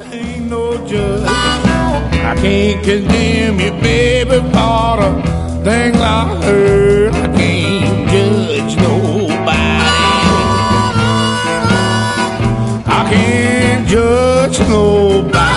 Ain't no judge. I can't condemn you, baby, for the things I heard. I can't judge nobody. I can't judge nobody.